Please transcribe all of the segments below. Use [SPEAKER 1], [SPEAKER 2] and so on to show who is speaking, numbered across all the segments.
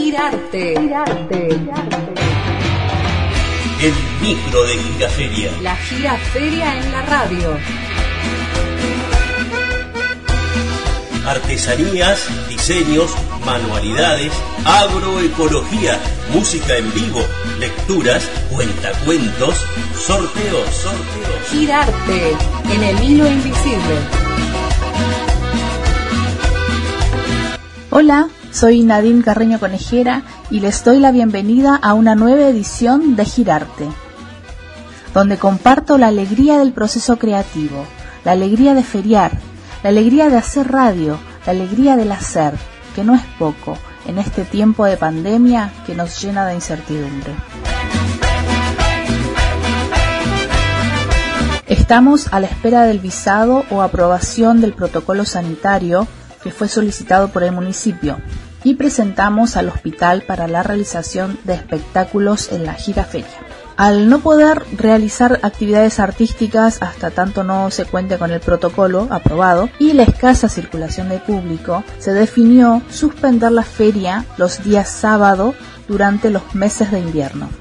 [SPEAKER 1] Girarte.
[SPEAKER 2] El micro de Giraferia.
[SPEAKER 1] La Giraferia en la radio.
[SPEAKER 2] Artesanías, diseños, manualidades, agroecología, música en vivo, lecturas, cuentacuentos, sorteos.
[SPEAKER 1] Girarte en el hilo invisible.
[SPEAKER 3] Hola, soy Nadine Carreño Conejera y les doy la bienvenida a una nueva edición de Girarte, donde comparto la alegría del proceso creativo, la alegría de feriar, la alegría de hacer radio, la alegría del hacer, que no es poco en este tiempo de pandemia que nos llena de incertidumbre. Estamos a la espera del visado o aprobación del protocolo sanitario que fue solicitado por el municipio y presentamos al hospital para la realización de espectáculos en la Giraferia. Al no poder realizar actividades artísticas hasta tanto no se cuente con el protocolo aprobado y la escasa circulación de público, se definió suspender la feria los días sábado durante los meses de invierno.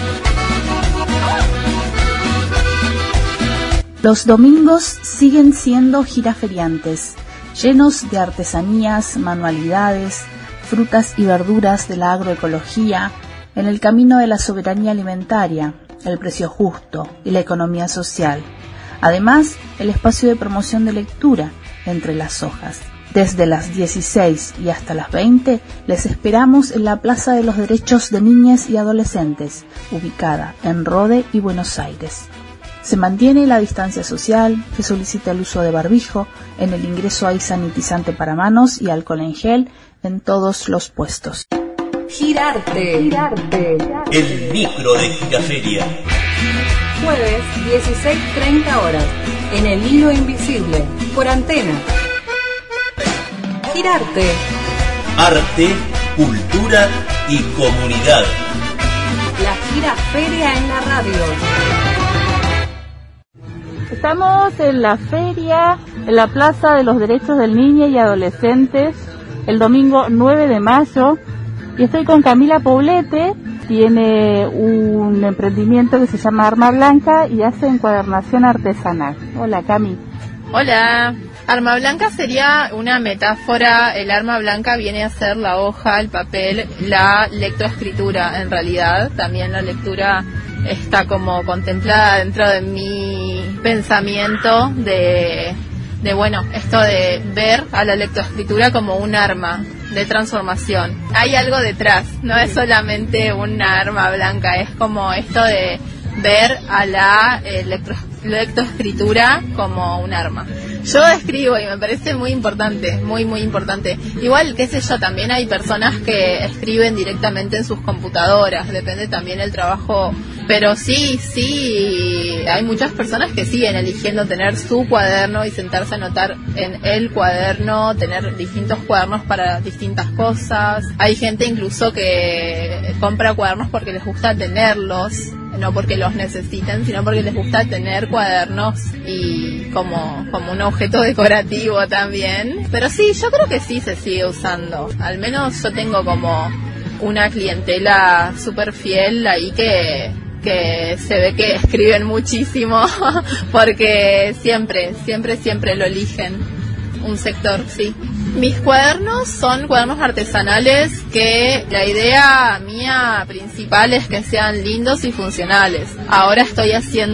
[SPEAKER 3] Los domingos siguen siendo giraferiantes, llenos de artesanías, manualidades, frutas y verduras de la agroecología, en el camino de la soberanía alimentaria, el precio justo y la economía social. Además, el espacio de promoción de lectura entre las hojas. Desde las 16 y hasta las 20 les esperamos en la Plaza de los Derechos de Niñas y Adolescentes, ubicada en Rode y Buenos Aires. Se mantiene la distancia social, se solicita el uso de barbijo, en el ingreso hay sanitizante para manos y alcohol en gel en todos los puestos.
[SPEAKER 1] Girarte.
[SPEAKER 2] El micro de Giraferia.
[SPEAKER 1] Jueves, 16:30 horas, en el hilo invisible, por Antena. Girarte.
[SPEAKER 2] Arte, cultura y comunidad.
[SPEAKER 1] La Giraferia en la radio.
[SPEAKER 3] Estamos en la feria, en la Plaza de los Derechos del Niño y Adolescentes, el domingo 9 de mayo, y estoy con Camila Poblete. Tiene un emprendimiento que se llama Arma Blanca y hace encuadernación artesanal. Hola, Cami.
[SPEAKER 4] Hola. Arma blanca sería una metáfora. El arma blanca viene a ser la hoja, el papel, la lectoescritura. En realidad, también la lectura está como contemplada dentro de mi pensamiento de bueno, esto de ver a la lectoescritura como un arma de transformación. Hay algo detrás, no es solamente una arma blanca, es como esto de ver a la lectoescritura como un arma. Yo escribo y me parece muy importante, muy importante. Igual, qué sé yo, también hay personas que escriben directamente en sus computadoras, depende también el trabajo, pero sí, hay muchas personas que siguen eligiendo tener su cuaderno y sentarse a anotar en el cuaderno, tener distintos cuadernos para distintas cosas. Hay gente incluso que compra cuadernos porque les gusta tenerlos, no porque los necesiten, sino porque les gusta tener cuadernos y como un objeto decorativo también. Pero sí, yo creo que sí se sigue usando. Al menos yo tengo como una clientela súper fiel ahí que se ve que escriben muchísimo porque siempre lo eligen un sector, sí. Mis cuadernos son cuadernos artesanales que la idea mía principal es que sean lindos y funcionales. Ahora estoy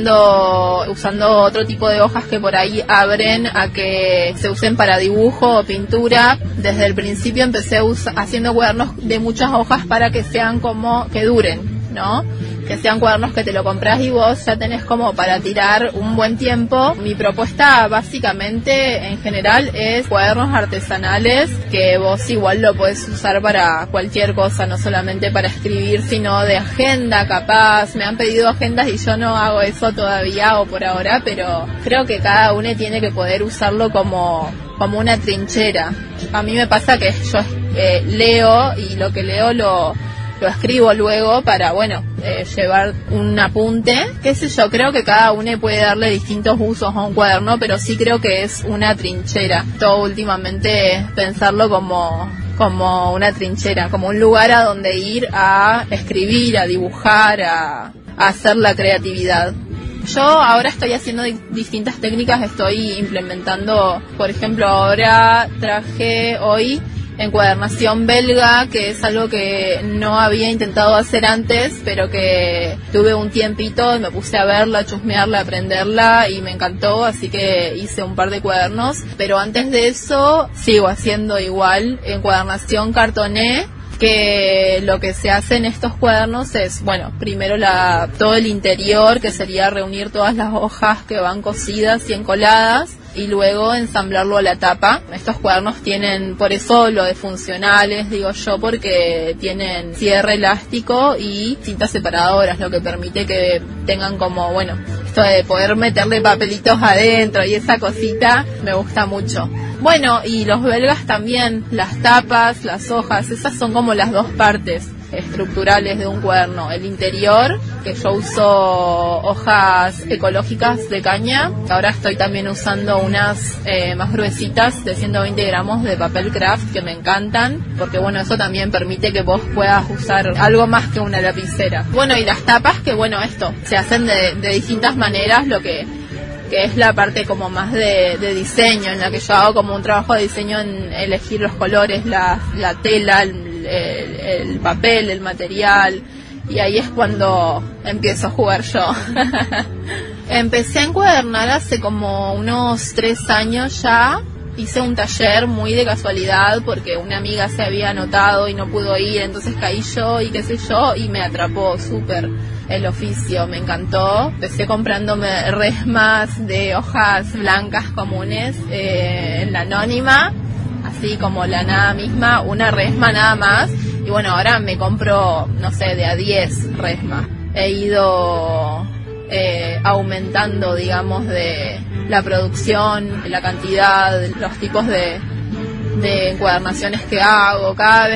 [SPEAKER 4] usando otro tipo de hojas que por ahí abren a que se usen para dibujo o pintura. Desde el principio empecé haciendo cuadernos de muchas hojas para que sean que duren, ¿no? Que sean cuadernos que te lo compras y vos ya tenés como para tirar un buen tiempo. Mi propuesta básicamente en general es cuadernos artesanales que vos igual lo podés usar para cualquier cosa, no solamente para escribir, sino de agenda capaz. Me han pedido agendas y yo no hago eso todavía o por ahora, pero creo que cada uno tiene que poder usarlo como una trinchera. A mí me pasa que yo leo y lo que leo lo escribo luego para, llevar un apunte, qué sé yo, creo que cada uno puede darle distintos usos a un cuaderno, pero sí creo que es una trinchera. Todo últimamente pensarlo como una trinchera, como un lugar a donde ir a escribir, a dibujar, a hacer la creatividad. Yo ahora estoy haciendo distintas técnicas, estoy implementando, por ejemplo, ahora traje hoy encuadernación belga, que es algo que no había intentado hacer antes, pero que tuve un tiempito y me puse a verla, a chusmearla, a aprenderla y me encantó, así que hice un par de cuadernos. Pero antes de eso sigo haciendo igual encuadernación cartoné, que lo que se hace en estos cuadernos es, bueno, primero todo el interior, que sería reunir todas las hojas que van cosidas y encoladas, y luego ensamblarlo a la tapa. Estos cuadernos tienen, por eso lo de funcionales, digo yo, porque tienen cierre elástico y cintas separadoras, lo que permite que tengan como, bueno, esto de poder meterle papelitos adentro y esa cosita me gusta mucho. Bueno, y los belgas también, las tapas, las hojas, esas son como las dos partes estructurales de un cuaderno. El interior, que yo uso hojas ecológicas de caña, ahora estoy también usando unas más gruesitas de 120 gramos de papel craft que me encantan, porque bueno, eso también permite que vos puedas usar algo más que una lapicera. Bueno, y las tapas, que bueno, esto se hacen de distintas maneras, lo que es la parte como más de diseño, en la que yo hago como un trabajo de diseño en elegir los colores, la tela, el papel, el material, y ahí es cuando empiezo a jugar yo. Empecé a encuadernar hace como unos 3 años ya. Hice un taller muy de casualidad porque una amiga se había anotado y no pudo ir, entonces caí yo y qué sé yo, y me atrapó súper el oficio, me encantó. Empecé comprándome resmas de hojas blancas comunes en la Anónima, así como la nada misma, una resma nada más, y bueno, ahora me compro, no sé, de a 10 resmas. He ido aumentando, digamos, de la producción, la cantidad, los tipos de encuadernaciones que hago.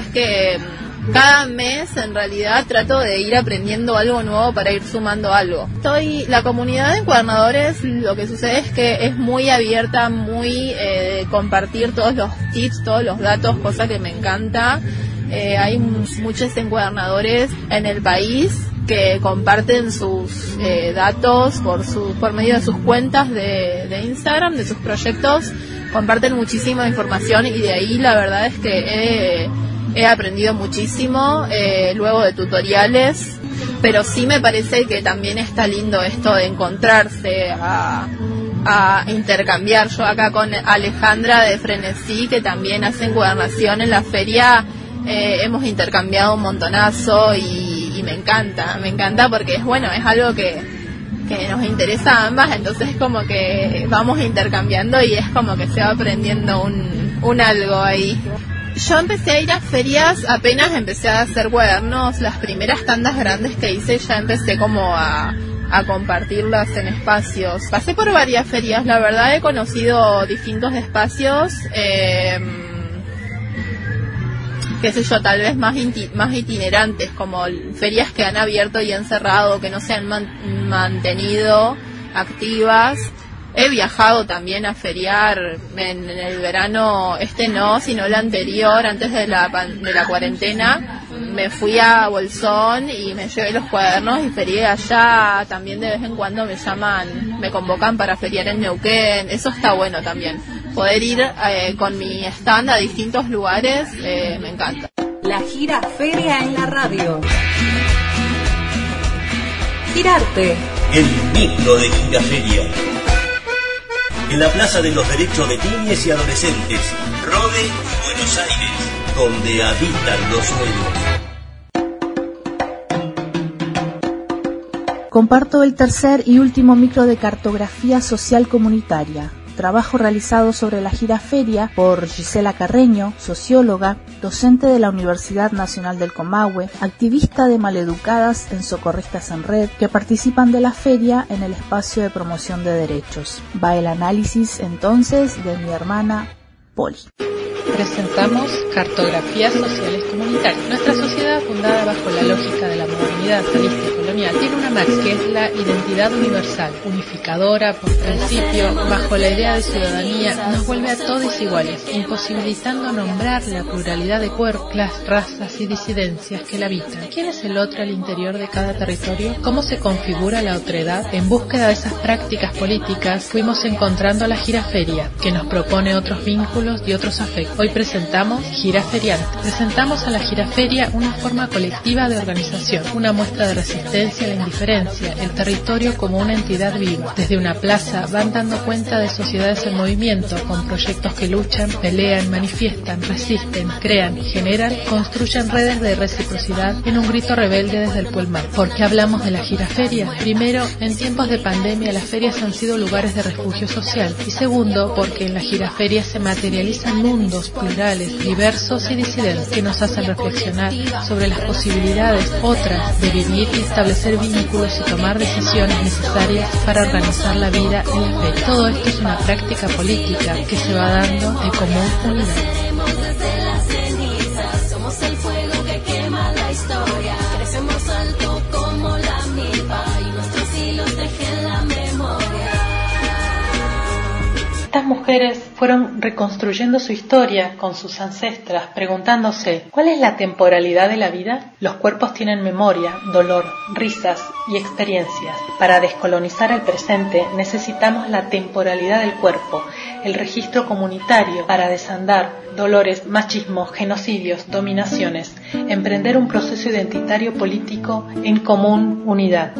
[SPEAKER 4] Cada mes en realidad trato de ir aprendiendo algo nuevo para ir sumando algo. La comunidad de encuadernadores, lo que sucede es que es muy abierta, muy compartir todos los tips, todos los datos, cosa que me encanta. Hay muchos encuadernadores en el país que comparten sus datos por medio de sus cuentas de Instagram, de sus proyectos, comparten muchísima información, y de ahí la verdad es que he aprendido muchísimo, luego de tutoriales, pero sí me parece que también está lindo esto de encontrarse, a intercambiar. Yo acá con Alejandra de Frenesí, que también hace encuadernación en la feria, hemos intercambiado un montonazo y me encanta porque es algo que nos interesa a ambas, entonces como que vamos intercambiando y es como que se va aprendiendo un algo ahí. Yo empecé a ir a ferias, apenas empecé a hacer cuadernos, las primeras tandas grandes que hice ya empecé como a compartirlas en espacios. Pasé por varias ferias, la verdad he conocido distintos espacios, qué sé yo, tal vez más itinerantes, como ferias que han abierto y han cerrado, que no se han mantenido activas. He viajado también a feriar en el verano, sino el anterior, antes de la cuarentena. Me fui a Bolsón y me llevé los cuadernos y ferié allá. También de vez en cuando me convocan para feriar en Neuquén. Eso está bueno también. Poder ir con mi stand a distintos lugares, me encanta.
[SPEAKER 1] La gira Feria en la radio. Girarte.
[SPEAKER 2] El micro de Giraferia. En la Plaza de los Derechos de Niñas y Adolescentes, Rode y Buenos Aires, donde habitan los sueños.
[SPEAKER 3] Comparto el tercer y último micro de cartografía social comunitaria, trabajo realizado sobre la gira feria por Gisela Carreño, socióloga, docente de la Universidad Nacional del Comahue, activista de Maleducadas en Socorristas en Red, que participan de la feria en el espacio de promoción de derechos. Va el análisis entonces de mi hermana Poli.
[SPEAKER 5] presentamos Cartografías Sociales Comunitarias. Nuestra sociedad, fundada bajo la lógica de la modernidad realista y colonial, tiene una máxima que es la identidad universal, unificadora por principio, bajo la idea de ciudadanía, nos vuelve a todos iguales, imposibilitando nombrar la pluralidad de cuerpos, razas y disidencias que la habitan. ¿Quién es el otro al interior de cada territorio? ¿Cómo se configura la otredad? En búsqueda de esas prácticas políticas fuimos encontrando la giraferia, que nos propone otros vínculos y otros afectos. Hoy presentamos Giraferiante. Presentamos a la giraferia una forma colectiva de organización, una muestra de resistencia a la indiferencia, el territorio como una entidad viva. Desde una plaza van dando cuenta de sociedades en movimiento, con proyectos que luchan, pelean, manifiestan, resisten, crean, generan, construyen redes de reciprocidad en un grito rebelde desde el Puelmar. ¿Por qué hablamos de la giraferia? Primero, en tiempos de pandemia las ferias han sido lugares de refugio social. Y segundo, porque en la giraferia se materializan mundos plurales, diversos y disidentes que nos hacen reflexionar sobre las posibilidades otras de vivir y establecer vínculos y tomar decisiones necesarias para organizar la vida en la feria. Todo esto es una práctica política que se va dando de común unidad.
[SPEAKER 6] Somos el fuego que quema la historia, crecemos alto como la milpa y nuestros hilos tejen la memoria.
[SPEAKER 5] Estas mujeres fueron reconstruyendo su historia con sus ancestras, preguntándose, ¿cuál es la temporalidad de la vida? Los cuerpos tienen memoria, dolor, risas y experiencias. Para descolonizar el presente necesitamos la temporalidad del cuerpo, el registro comunitario para desandar dolores, machismos, genocidios, dominaciones, emprender un proceso identitario político en común unidad.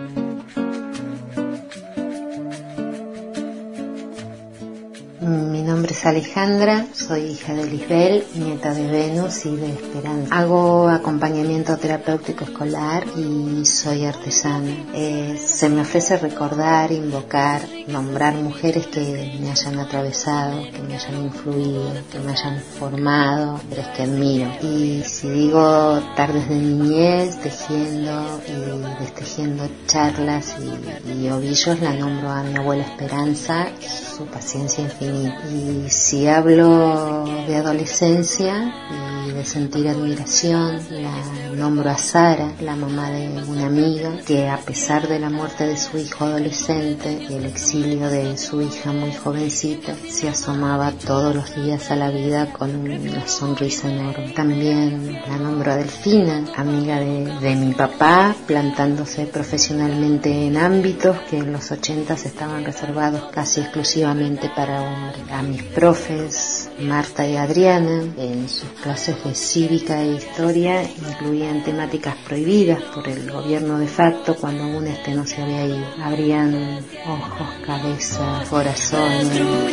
[SPEAKER 7] Mi nombre es Alejandra, soy hija de Lisbel, nieta de Venus y de Esperanza. Hago acompañamiento terapéutico escolar y soy artesana. Se me ofrece recordar, invocar, nombrar mujeres que me hayan atravesado, que me hayan influido, que me hayan formado, mujeres que admiro. Y si digo tardes de niñez, tejiendo y destejiendo charlas y ovillos, la nombro a mi abuela Esperanza, su paciencia infinita. Y si hablo de adolescencia y de sentir admiración, la nombro a Sara, la mamá de una amiga, que a pesar de la muerte de su hijo adolescente y el exilio de su hija muy jovencita, se asomaba todos los días a la vida con una sonrisa enorme. También la nombro a Delfina, amiga de mi papá, plantándose profesionalmente en ámbitos que en los 80 estaban reservados casi exclusivamente para hombres. A mis profes, Marta y Adriana, en sus clases de cívica e historia incluían temáticas prohibidas por el gobierno de facto cuando aún no se había ido. Abrían ojos, cabezas, corazones.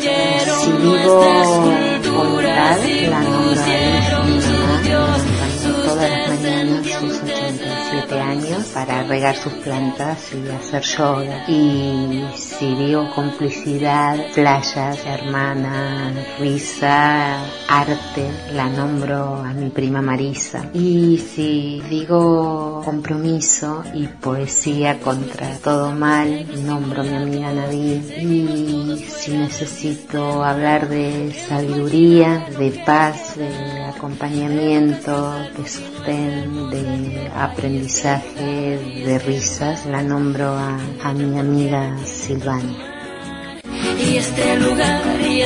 [SPEAKER 7] Si digo voluntad, la nombro a mi mamá, todas las mañanas sus 87 años para regar sus plantas y hacer yoga. Y si digo complicidad, playas, hermana, risa, arte, la nombro a mi prima Marisa. Y si digo compromiso y poesía contra todo mal, nombro a mi amiga Nadine. Y si necesito hablar de sabiduría, de paz, de acompañamiento, de sostén, de aprendizaje, de risas, la nombro a mi amiga Silvana.
[SPEAKER 6] Y este lugar,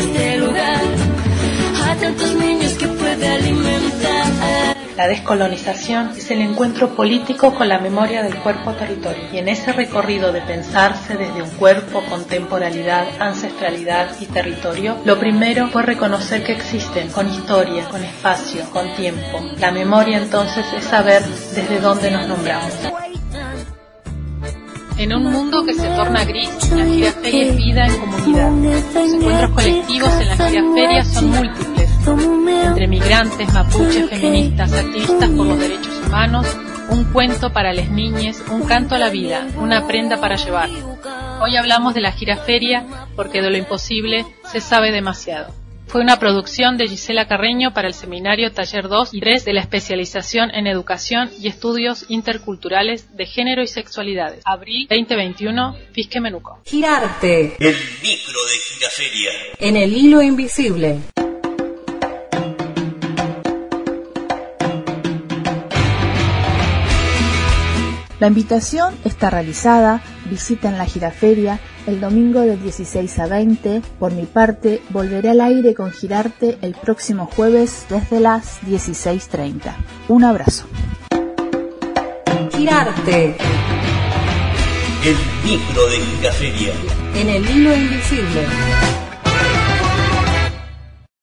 [SPEAKER 6] a tantos niños que puede alimentar.
[SPEAKER 5] La descolonización es el encuentro político con la memoria del cuerpo-territorio, y en ese recorrido de pensarse desde un cuerpo con temporalidad, ancestralidad y territorio, lo primero fue reconocer que existen, con historia, con espacio, con tiempo. La memoria entonces es saber desde dónde nos nombramos.
[SPEAKER 4] En un mundo que se torna gris, la giraferia es vida en comunidad. Los encuentros colectivos en la giraferia son múltiples, entre migrantes, mapuches, feministas, activistas por los derechos humanos, un cuento para las niñas, un canto a la vida, una prenda para llevar. Hoy hablamos de la giraferia porque de lo imposible se sabe demasiado. Fue una producción de Gisela Carreño para el seminario Taller 2 y 3 de la especialización en Educación y Estudios Interculturales de Género y Sexualidades. Abril 2021, Fisque Menuco.
[SPEAKER 1] Girarte.
[SPEAKER 2] El micro de Giraferia.
[SPEAKER 1] En el hilo invisible.
[SPEAKER 3] La invitación está realizada, visiten la Giraferia el domingo de 16 a 20. Por mi parte, volveré al aire con Girarte el próximo jueves desde las 16:30. Un abrazo.
[SPEAKER 1] Girarte.
[SPEAKER 2] El micro de Giraferia.
[SPEAKER 1] En el hilo invisible.